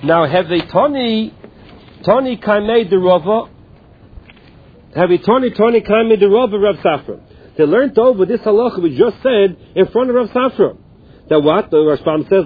Now, have a Tony Kaimei the Rava, have a Tony Kaimei the Rava Rav Safra. They learned over this halacha we just said in front of Rav Safra. That what? The Rashbam says,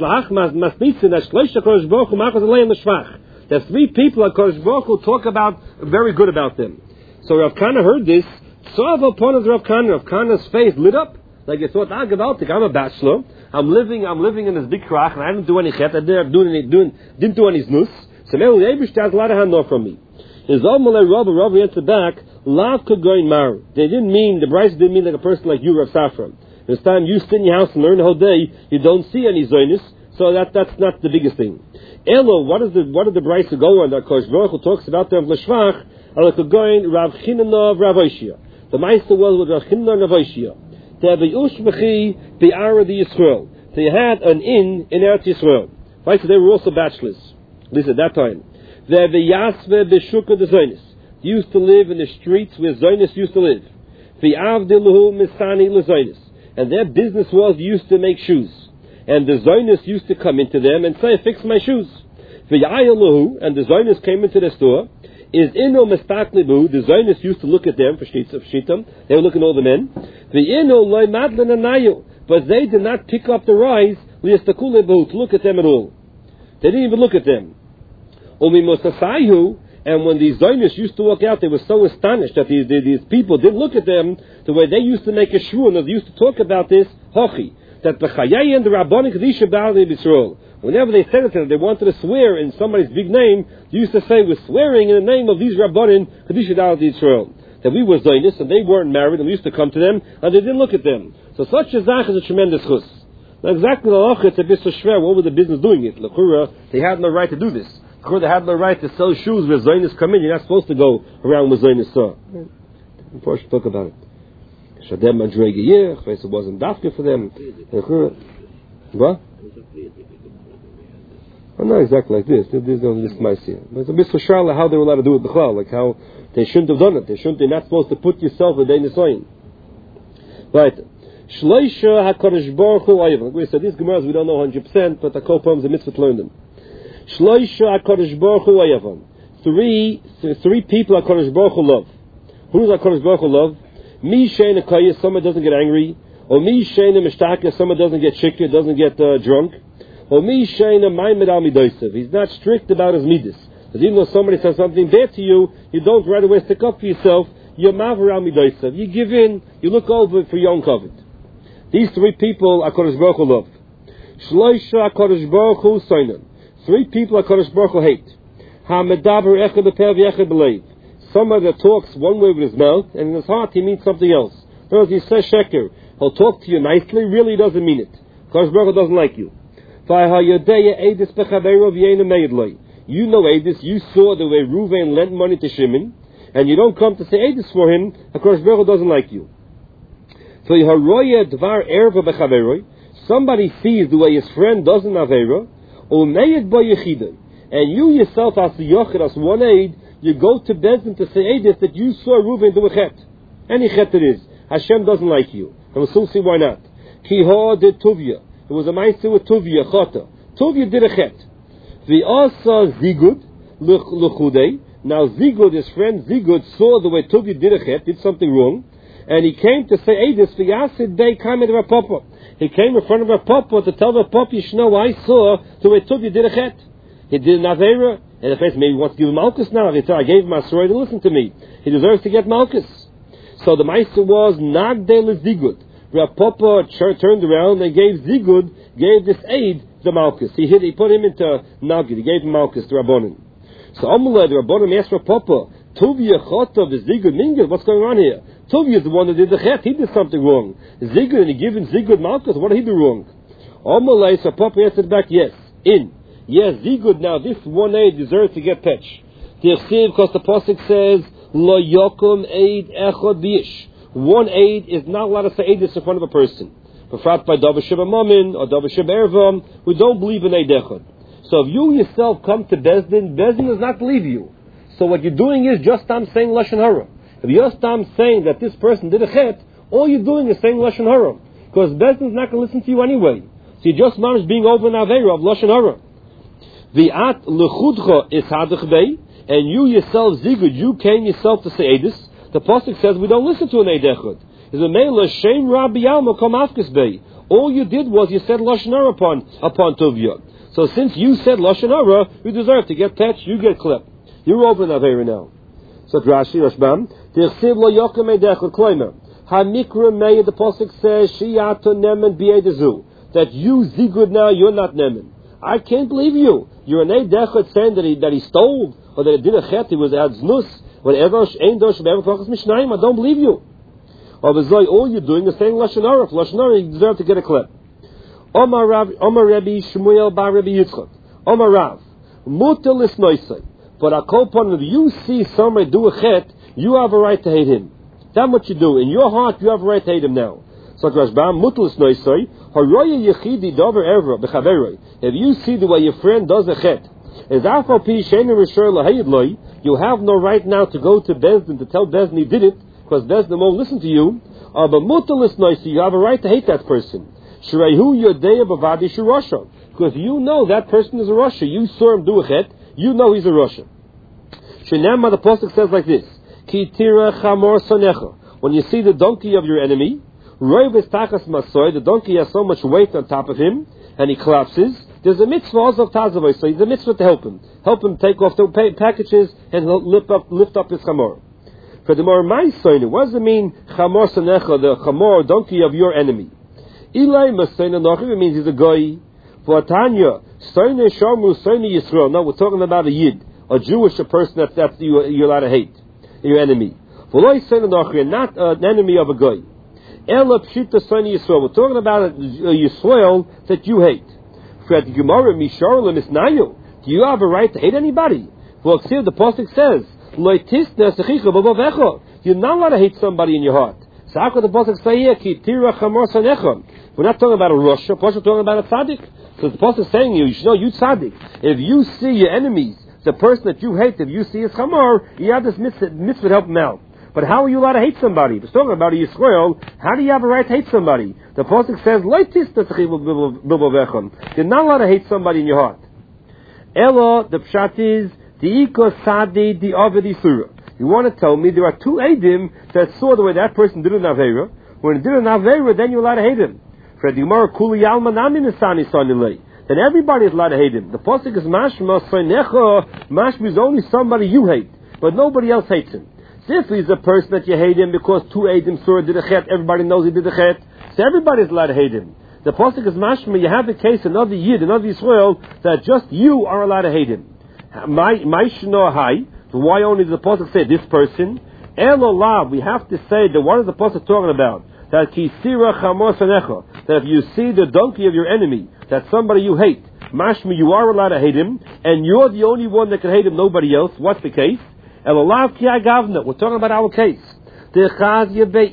that 3 people at Kodesh Baruch Hu talk about, very good about them. So Rav Kana heard this, saw upon Rav Kana. Rav Kana's face lit up, like he thought, I'm a bachelor, I'm living in this big krach, and I didn't do any chet, I didn't do any znus, so now the Eibush has a lot of hand off from me. His Almalei Rav answered back, Lav could go in Mar. They didn't mean, the Bryce didn't mean like a person like you, Rav Safra. This time you sit in your house and learn the whole day, you don't see any zoynus, so that's not the biggest thing. Elo, what did the Bryce go on that Kodesh Baruch Hu talks about them L'shvach, Ala could go in Rav Chinanov Rav Oshia. The Meister was with Rav Chinanov Rav Oshia. They had the Ushmechi, the Ara the Yisrael. They had an inn in Eretz Yisrael. Right, so they were also bachelors, at least at that time. They had the Yasve, the Shukah, the Zoynus. They used to live in the streets where Zoynus used to live. The Avdilahu Misani L'Zoynus. And their business was used to make shoes. And the Zoynus used to come into them and say, fix my shoes. The Yayalahu, and the Zoynus came into the store, is Ino Mestaklibu, the Zoynus used to look at them for Shitam, they were looking at all the men. The Ino Loi Madlin Anayu, but they did not pick up their eyes, Liyastakulibu, to look at them at all. They didn't even look at them. Umi Mosasayu, and when these Zoynus used to walk out, they were so astonished that these people didn't look at them the way they used to make a shur, and they used to talk about this, Hochi, that B'chayai and the Rabbanim Kedisha Ba'alei B'Yisrael. Whenever they said it to them, they wanted to swear in somebody's big name, they used to say, we're swearing in the name of these Rabbanim Kedisha Ba'alei B'Yisrael. That we were Zoynus, and they weren't married, and we used to come to them, and they didn't look at them. So such a zach is a tremendous chus. Now exactly the halacha, it's a bit so shver, what was the business doing it? L'chura, they had no right to do this. They had no right to sell shoes where Zoynus come in. You're not supposed to go around with Zoynus saw. Before I should talk about it. Shadem Madrege it wasn't dafka for them. What? Well, not exactly like this. This might see. But it's a bit so sharla how they were allowed to do it b'chlal, like how they shouldn't have done it. They're not supposed to put yourself with Dei Nisoyin. Right. Shloisha HaKadosh Baruch Hu Ayavon. We said these Gemaras we don't know 100%, but the Kopam is a mitzvah to learn them. Shloisha HaKadosh Baruch Hu Ayavon. Three people HaKadosh Baruch Hu love. Who does HaKadosh Baruch Hu love? Mi Shein HaKayah, someone doesn't get angry. Or Mi Shein HaMishtaka, someone doesn't get shikr, doesn't get drunk. Or Mi Shein HaMaimed Al Midosav. He's not strict about his midas. Because even though somebody says something bad to you, you don't right away stick up for yourself. You're Maver Al Midosav. You give in, you look over for your own covet. These 3 people HaKadosh Baruch Hu love. Shloisha HaKadosh Baruch Hu Soinan. 3 people HaKadosh Baruch Hu hate. Ha-medaber echad b'peh v'echad b'leiv. Someone that talks one way with his mouth, and in his heart he means something else. In other words, he says sheker. He'll talk to you nicely, really he doesn't mean it. HaKadosh Baruch Hu doesn't like you. You know Edis, you saw the way Reuven lent money to Shimon, and you don't come to say Edis for him, HaKadosh Baruch Hu doesn't like you. Somebody sees the way his friend does in Avera, and you yourself as the Yochid, as one aid, you go to Bezdin to say Edis that you saw Reuven do a chet. Any chet it is. Hashem doesn't like you. And we'll soon see why not. Kiha did Tuvia. It was a meister with Tuvia, Chota. Tuvia did a chet. The Asa Zigud, Luchudei. Now Zigud, his friend Zigud, saw the way Tuvia did a chet, did something wrong, and he came to say Edis, V'yasid Dei Kamed Rav Papa. He came in front of Rav Papa to tell Rav Papa, Yishno, I saw the way Tuvia did a chet. He did an Avera, and the face maybe he wants to give him Malkus now. I gave him a story to listen to me. He deserves to get Malkus. So the Meister was Nagdel Zigud. Rav Papa turned around and gave this aid to Malkus. He put him into Nagid. He gave him Malkus to Rabbonim. So Amalei, the Rabbonim asked Rav Papa, Tuvia Chota v'Zigud Mingad, what's going on here? Tuvia is the one that did the chet. He did something wrong. Zigud, and he gave him Zigud Malkus. What did he do wrong? Amalei, so Papa answered back, yes, Yes, Zigud, now this one aid deserves to get patch. Because the Pasuk says, Lo yokum aid echad bish. One aid is not allowed to say aid in front of a person. Befrat by Davar Sheba Mamin or Davar Sheba Ervam, we don't believe in aid echad. So if you yourself come to Bezdin does not believe you. So what you're doing is just saying Lashon Hara. If you're saying that this person did a chet, all you're doing is saying Lashon Hara. Because Bezdin's not going to listen to you anyway. So you just manage being over an Aveira of Lashon Hara. V'at lechudcha ishadach bei, and you yourself zigud, you came yourself to say edus. The pasuk says we don't listen to an edechud. Is a mela shem rabbi alma kom afkes bei. All you did was you said lashon hara upon Tuvia. So since you said lashon hara, you deserve to get touched. You get clipped. You're over in Avera now. So Rashi Rashbam, Tichsiv lo yokem edechud kloimer. Hamikra mei, the pasuk says shiyato nemen b'edezu, that you zigud now, you're not nemen. I can't believe you. You're an edechud saying that he stole or that he did a chet. He was at znus. Whatever ein dosh be'ever kochas mishnayim. I don't believe you. Or all you're doing is saying lashon hara. Lashon hara, you deserve to get a clip. Omar Rabbi Shmuel bar Rabbi Yitzchak. Omar Rav muter lisnoisei. But akol if you see somebody do a chet, you have a right to hate him. That's what you do. In your heart, you have a right to hate him now. So Rashbam muter lisnoisei. Haroya yechidi dover evra bechaveroi. If you see the way your friend does a chet, is afal pi sheinu rishor lahayid loy, you have no right now to go to Bezdin to tell Bezdin he did it, because Bezdin won't listen to you. But mutalis noisi, you have a right to hate that person. Shreihu yodeya bavadi shirosha, because you know that person is a Rasha. You saw him do a chet, you know he's a Rasha. Shenema, the pasuk says like this: Ki tira chamor sonecha. When you see the donkey of your enemy, roives takas masoy, the donkey has so much weight on top of him, and he collapses. There's a mitzvah also of Tazavoy, so he's a mitzvah to help him. Help him take off the packages and lift up his chamor. For the more ma'asoyne, what does it mean, chamor sanecha, the chamor, donkey of your enemy? Ilai masoyne nochiv, it means he's a goy. For Tanya, soyne shomu, soyne Yisrael. No, we're talking about a yid, a Jewish person that you're allowed to hate, your enemy. For loy soyne nochiv, not an enemy of a goy. Ela pshita soyne Yisrael. We're talking about a Yisrael that you hate. Do you have a right to hate anybody? Well, the pasuk says, you're not allowed to hate somebody in your heart. So how could the pasuk say here, we're not talking about a Russia, we're talking about a tzaddik. So the pasuk is saying you should know you tzaddik. If you see your enemies, the person that you hate, if you see his chamor, you have this mitzvah to help him out. But how are you allowed to hate somebody? If it's talking about a Yisrael, how do you have a right to hate somebody? The pasuk says, you're not allowed to hate somebody in your heart. Elo, the pshat is, Di'iko Sadi Di'avedi Surah. You want to tell me there are two Eidim that saw the way that person did an Aveira. When he did an Aveira, then you're allowed to hate him. Then everybody is allowed to hate him. The pasuk is mashma, mashma is only somebody you hate, but nobody else hates him. If he's a person that you hate him because two Eidim Surah did a chet, everybody knows he did a chet, so everybody's allowed to hate him. The pasuk is mashma, you have the case, another Yid, another Yisrael, that just you are allowed to hate him. Why only does the pasuk say this person? Elolav, we have to say that what is the pasuk talking about? That kisira chamos anecha, that if you see the donkey of your enemy, that somebody you hate, mashma, you are allowed to hate him, and you're the only one that can hate him, nobody else. What's the case? Elolav ki agavna, we're talking about our case. That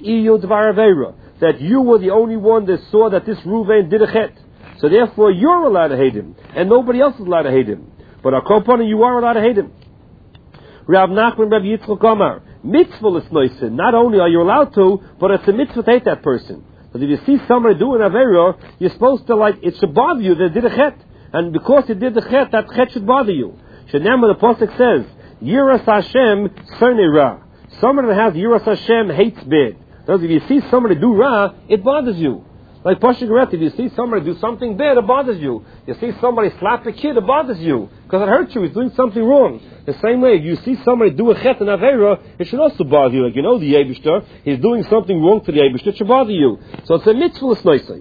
you were the only one that saw that this Ruvain did a chet. So therefore you're allowed to hate him, and nobody else is allowed to hate him. But a company, you are allowed to hate him. Rav Nachman, Rav Yitzchak Omar, mitzvah l'snoisen. Not only are you allowed to, but it's a mitzvah to hate that person. But if you see somebody doing Aveira, you're supposed to it should bother you that they did a chet. And because he did the chet, that chet should bother you. Shenema, the pasuk says, Yiras Hashem Sernei Ra. Somebody that has Yiras Hashem hates bad. Because if you see somebody do Ra, it bothers you. Like Pasha Garet, if you see somebody do something bad, it bothers you. You see somebody slap a kid, it bothers you. Because it hurts you, he's doing something wrong. The same way, if you see somebody do a chet and Aveira, it should also bother you. Like, the Yebishter, he's doing something wrong to the Yebishter, it should bother you. So it's a mitzvah l'snoisei.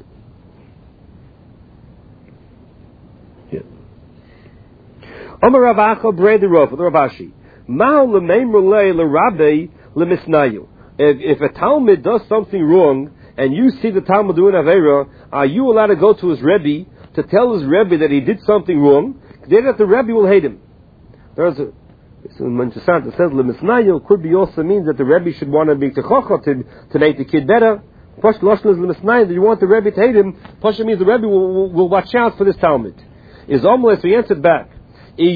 Omer Rav Acha Brei Rav, the Rav Ashi. Ma'al l'meim relay l'rabbi l'misnayu. If a Talmud does something wrong, and you see the Talmud doing Aveira, are you allowed to go to his Rebbe to tell his Rebbe that he did something wrong? Then that the Rebbe will hate him. It's interesting. It says Lemisnayu could be also means that the Rebbe should want to be techocha to make the kid better. Pasha Lashon is Lemisnayu that you want the Rebbe to hate him. Pasha means the Rebbe will watch out for this Talmud. Is Omeles, so he answered back. If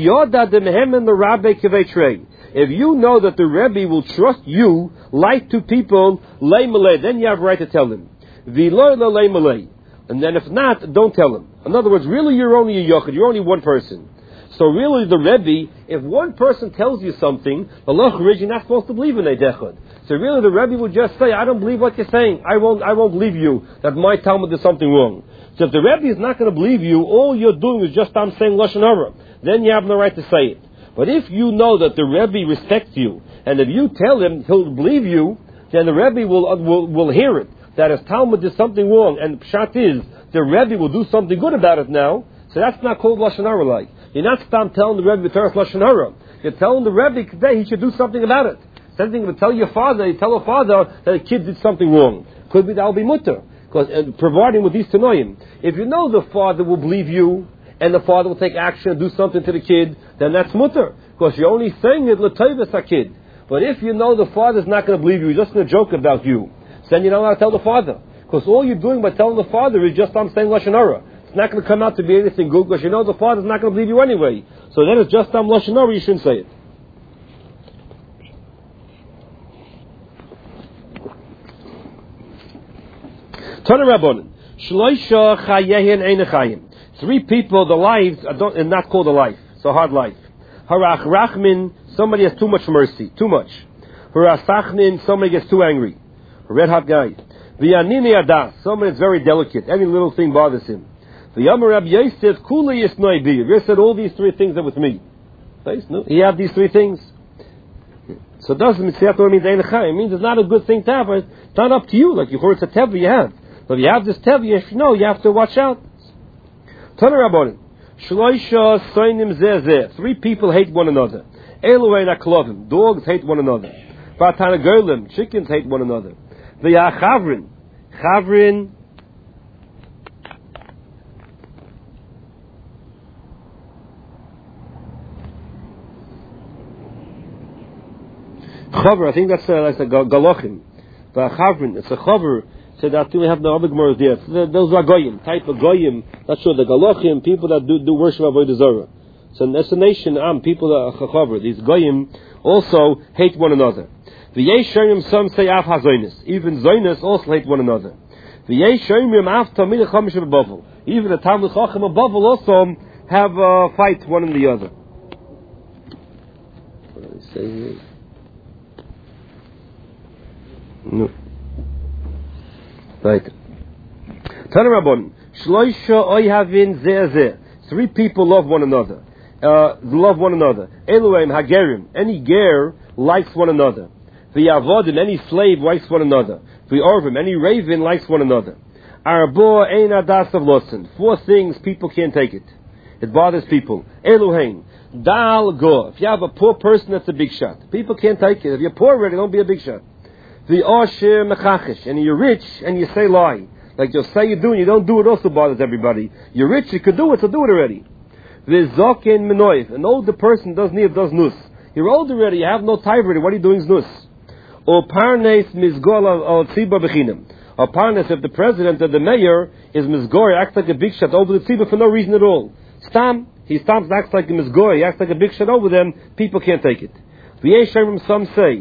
you know that the Rebbe will trust you, like to people, lay malay, then you have a right to tell him. Lay malay. And then if not, don't tell him. In other words, really you're only a yochid, you're only one person. So really the Rebbe, if one person tells you something, the Loch you're not supposed to believe in Eidechad. So really the Rebbe would just say, I don't believe what you're saying. I won't believe you that my Talmud did something wrong. So if the Rebbe is not going to believe you, all you're doing is just I'm saying Lashon Hara. Then you have no right to say it. But if you know that the Rebbe respects you, and if you tell him he'll believe you, then the Rebbe will hear it. That his Talmud did something wrong, and Pshat is, the Rebbe will do something good about it now, so that's not called Lashon Hara like. You're not telling the Rebbe to Lashon Hara. You're telling the Rebbe today he should do something about it. Same thing, you tell your father, you tell a father that a kid did something wrong. Could be that will be mutter. Because providing with these tanoim, if you know the father will believe you, and the father will take action and do something to the kid, then that's mutter. Because you're only saying it l'toivas a kid. But if you know the father's not going to believe you, he's just going to joke about you, then you're not allowed to tell the father. Because all you're doing by telling the father is just I'm saying Lashon Hara. It's not going to come out to be anything good because you know the father's not going to believe you anyway. So then it's just Lashon Hara, you shouldn't say it. Tana Rabbanan. Shloisha chayehin ein chayim. 3 people, the lives are not called a life. It's a hard life. Harach rachmin, somebody has too much mercy, too much. Harasachnin, somebody gets too angry. A red hot guy. V'yanini adas, somebody is very delicate. Any little thing bothers him. V'yamar Rabbi Yosef, kuli yisnoi bi. Rabbi said all these 3 things are with me. He had these 3 things. So it doesn't mean it means it's not a good thing to have. It's not up to you. Like you heard it's a teva you have. But if you have this teva, you know you have to watch out. Tana Rabbanan. Shloisha soinim zeh. 3 people hate one another. Eluein aklovim. Dogs hate one another. Vatana golim. Chickens hate one another. V'yah chavrin. Chavrin. Chaver, I think that's like a galochim. V'chavrin, it's a chaver. So that we have the other Gemara there. Those are goyim, type of goyim. Not sure the galochim, people that do worship Avodah Zarah. So that's a nation, people that are chaver. These goyim also hate one another. V'yeshoyim, some say af hazoynis. Even zoynis also hate one another. V'yeshoyim af tamid chamish b'bavel. Even the Talmid Chacham of Bavel also have a fight one and the other. What do they say here? No. Right. Tana Rabbanan. Shloisha oyhavin zeh. 3 people love one another. Eluim hagerim. Any ger likes one another. V'yavodim. Any slave likes one another. V'orvim. Any raven likes one another. Arbo ein adas of losen. 4 things people can't take it. It bothers people. Eluhein. Dal go. If you have a poor person, that's a big shot. People can't take it. If you're poor already, don't be a big shot. The Osher Mechachish, and you're rich and you say lie. Like you'll say you do and you don't do it also bothers everybody. You're rich, you could do it, so do it already. The Zokin Menoiv, an older person does nus. You're old already, you have no time already, what are you doing nus? Or Parnes Mizgola or Tziba Bechinam. Or Parnes, if the president or the mayor is Mizgor, acts like a big shot over the Tziba for no reason at all. He acts like a Mizgor, he acts like a big shot over them, people can't take it. V'yeshem, some say,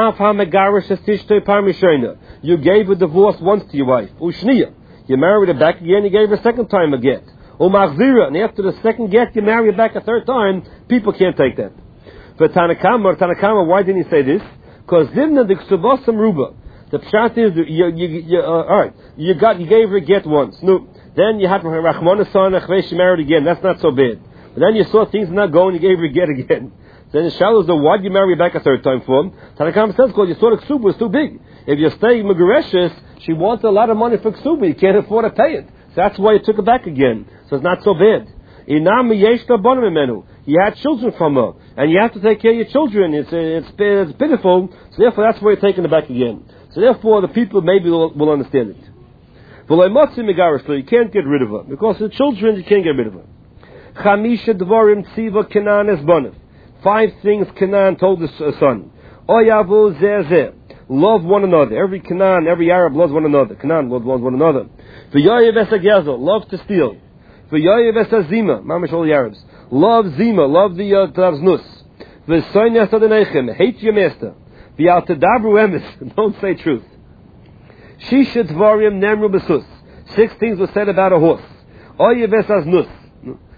you gave a divorce once to your wife. Ushniya. You married her back again, you gave her a second time a get. And after the second get, you marry her back a third time. People can't take that. But Tanakama, why didn't he say this? Because Zimna the Ksubosam Ruba. The pshat is, alright, you gave her a get once. No. Then you had Rachmana son, she married again. That's not so bad. But then you saw things not going, you gave her a get again. Then the shallow is why did you marry back a third time for him? Tanakam says because you saw the ksuba was too big. If you're staying Megareshes, she wants a lot of money for ksuba. You can't afford to pay it. So that's why you took it back again. So it's not so bad. You had children from her, and you have to take care of your children. It's pitiful. So therefore, that's why you're taking it back again. So therefore, the people maybe will understand it. But you can't get rid of her because the children you can't get rid of her. 5 things Canaan told his son. Oyavu zeh. Love one another. Every Canaan, every Arab loves one another. Canaan loves one another. V'yoyev es hagezel, love to steal. V'yoyev es hazima, mamish all the Arabs. Love zima, love the tavznus. V'soyn es adenechem, hate your master. V'al tadabru emes, don't say truth. Shisha dvarim nemru besus. 6 things were said about a horse. Oyev es haznus.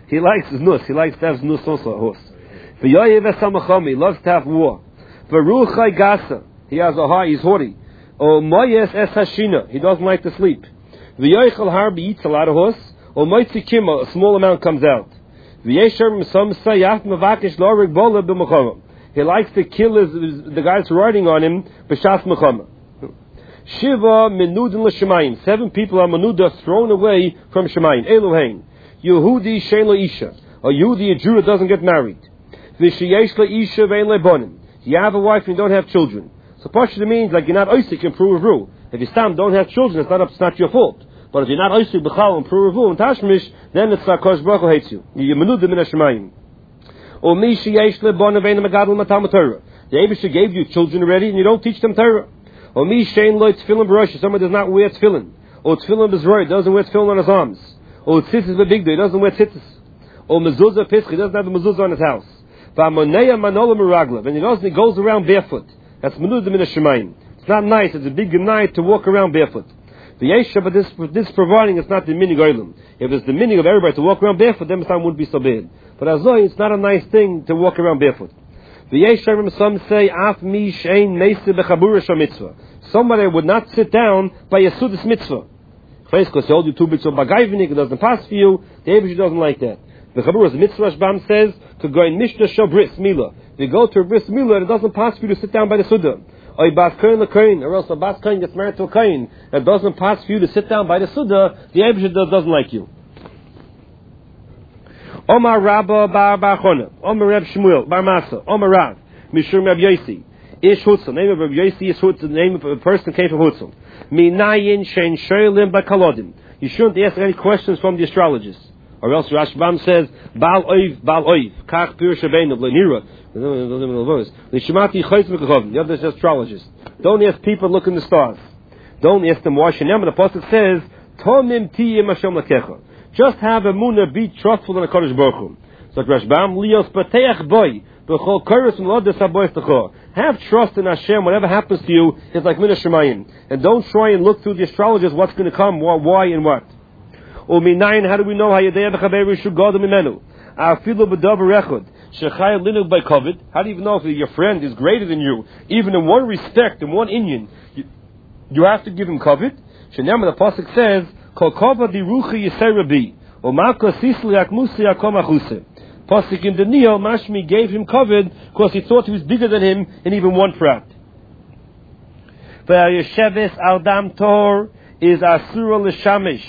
He likes znus. He likes to have znus also, a horse. V'yoyev esamachami. He loves to have war. V'ruchai gasa. He has a heart. He's haughty. O moyes es hashina. He doesn't like to sleep. V'yoichel harbi. He eats a lot of horse. O moitzi kima. A small amount comes out. V'yesher some say yaf mavakish lorig bola b'machama. He likes to kill the guys riding on him. B'shas machama. Shiva menudin l'shemayim. 7 people are menuda, thrown away from shemayim. Elohein. Yehudi shein isha. A Yehudi, a Jew that doesn't get married. V'sheyesh isha ve'en lebonim. You have a wife and you don't have children. So Pashta means like you're not oisik in Peru. If you don't have children, it's not your fault. But if you're not oisik b'chal in Peru and Tashmish, then it's like Kosh Baruch Hu hates you. You're menuda min hashemayim. O mi sheyesh lebonim ve'en megadol matam Torah. The Eibusha gave you children already and you don't teach them Torah. O mi shein lo tefillin b'rosh. Someone does not wear tefillin. O tefillin b'zroi. Doesn't wear tefillin on his arms. O tzitzis b'bigdo. He doesn't wear tzitzis. O mezuzah pischi. He doesn't have a mezuzah on his house. V'amoneya manola meraglav. And he goes around barefoot. That's menuda min hashemayim. It's not nice. It's a big night to walk around barefoot. V'yesha, but this providing it's not the minig oilim. If it's the minig of everybody to walk around barefoot, then it wouldn't be so bad. But as long it's not a nice thing to walk around barefoot. V'yesha, some say af mi shein neise bechabura shamitzvah. Somebody would not sit down by a Sudas mitzvah. Because he holds you 2 bits of bagayvenik, it doesn't pass for you. The Eibusha doesn't like that. The Chabur's mitzvah, Shbam says, to go in Mishnah Shal Bris Mila. If you go to a Bris Mila, it doesn't pass for you to sit down by the Suda. Or Bas Kohen LeKohen, or else a Bas Kohen gets married to a Kohen. It doesn't pass for you to sit down by the Suda. The Eibusha doesn't like you. Omar Rabba Bar Chona, Omar Reb Shmuel, Bar Masa, Omar Rav, Mishur Reb Yosi. Ish Hutzel, name of Rabbi Yosi is Hutzel, the name of a person came from Hutzel. Minayin shein shoylim b'kalodim. You shouldn't ask any questions from the astrologers. Or else Rashbam says, Baal oiv, kach pirush abeinu, v'lenira. L'shimati chayz mekachovim. The other is astrologers. Don't ask people look in the stars. Don't ask them why shenem. The Apostle says, Tomim tiyim Hashem lakecha. Just have a munah, be trustful in the Kodesh Baruch Hu. So Rashbam, lios pateach boy. Have trust in Hashem. Whatever happens to you is like min hashemayim, and don't try and look through the astrologers what's going to come, why and what. How do we know how do you even know if your friend is greater than you, even in one respect, in one inyan? You have to give him kavod. Shenem, the pasuk says, "Kol kavod diruchi yiserabi, u'makos sisli akmusi akom achuse." Pasuk in Daniel, Mashmi gave him kavod because he thought he was bigger than him in even one prat. Yesheves al dam tor is asura l'shamish.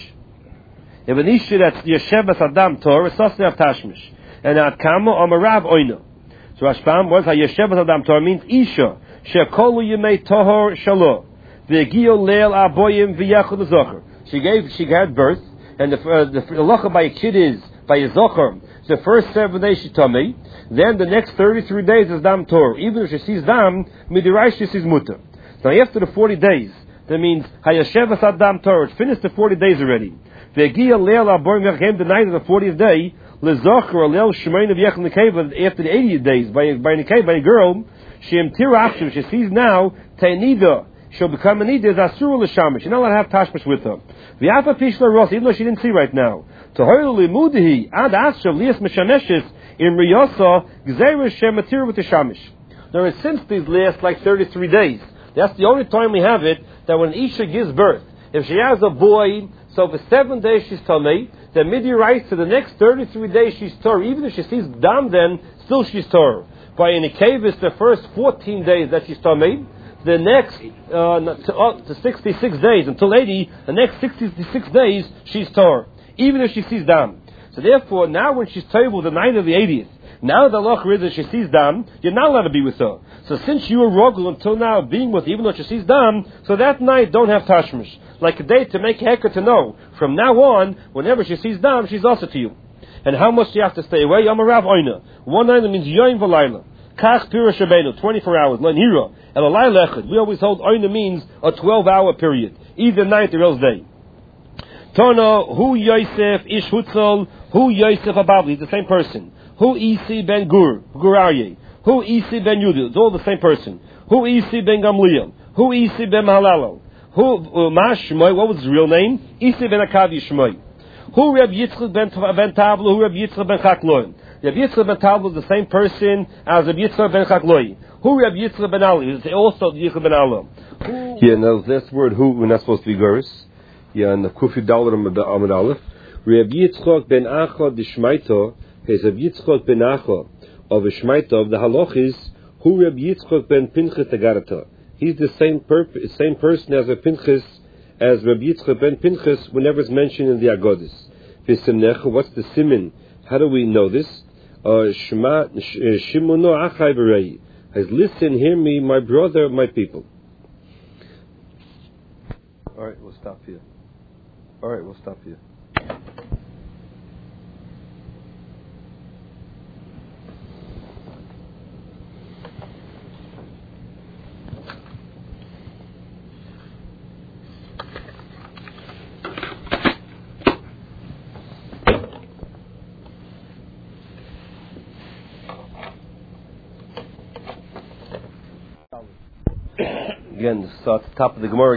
If an issue that's Yesheves al dam tor, it's also of tashmish. And at kamo amarav oina. So Rashbam was Yesheves al dam tor means isha shekolu yemei tohor shalo v'gio leil aboyim v'yachud zocher. She had birth, and the halacha by a kid is by a zocher. The first 7 days she tummy, then the next 33 days is dam tor. Even if she sees dam, midirai she sees mutter. Now after the 40 days, that means hayashevas adam tor. It finished the 40 days already. Ve'gia leil aborim v'chem the night of the 40th day lezocher leil shemein of yechel nekeva after the 80th days by a girl she imtir after she sees now tainida. She'll become an Ida as Asura l'shamish. You're not allowed to have tashmish with her. V'yafa pishla ross, even though she didn't see right now. Tohoyel limudihi ad asher lias meshameshes in riyasa gzeira shematir with the shamish. Now, since these last like 33 days, that's the only time we have it that when Isha gives birth, if she has a boy, so for 7 days she's tamei, then midi writes to the next 33 days she's tor. Even if she sees dam, then still she's tor. By in a cave, it's the first 14 days that she's tamei. The next to 66 days until 80, the next 66 days she's tor, even if she sees dam. So therefore, now when she's terrible the night of the 80th, now the halacha is that she sees dam, you're not allowed to be with her. So since you were rogel until now being with her, even though she sees dam, so that night don't have tashmish. Like a day to make heker to know from now on, whenever she sees dam, she's also to you. And how much do you have to stay away? Yamarav oina. One night means yoyim v'layla. Kach pirush rabbeinu, 24 hours. Lanhira. And a layla echad. We always hold oina means a 12-hour period, either night or else day. Tono, hu Yosef ish hutzol, hu Yosef ababli, the same person. Hu Isi ben Gur Aryeh. Hu Isi ben Yudil, it's all the same person. Hu Isi ben Gamliel. Hu Isi ben Mahalalo. Hu Shmoy, what was his real name? Isi ben Akavi Shmoy. Hu Who Reb Yitzchak ben Tavlo, who Reb Yitzchak ben Chakloi. Reb Yitzchak ben Tavlo is the same person as Reb Yitzchak ben Chakloi. Who Reb Yitzchak ben Ali is also Yitzchak ben Allah. Yeah, now this word who, we're not supposed to be Guris. Yeah, and the Kufi Dalar Amid Aleph. Reb Yitzchak ben Acha Dishmaito is Reb Yitzchak ben Acha of Ishmaito of the Haloch is who Reb Yitzchak ben Pinchas Tagarata. He's the same person as a Pinchas as Reb Yitzchak ben Pinchas whenever it's mentioned in the Agodis. What's the simin? How do we know this? Shimono Achai V'rei. As listen, hear me, my brother, my people. All right, we'll stop here. Again, this is at the top of the Gemara.